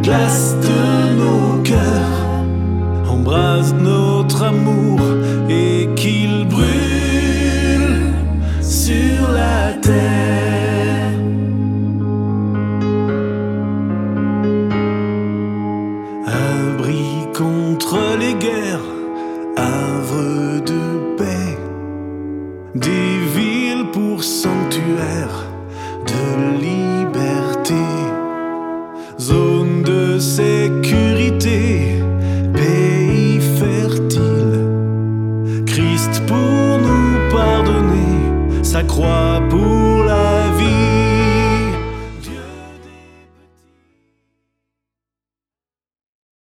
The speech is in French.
glace de nos cœurs, embrase notre amour et qu'il brûle sur la terre. Abri contre les guerres, havre de paix, des villes pour sanctuaires de liberté, zone de sécurité, pays fertile. Christ pour nous pardonner, sa croix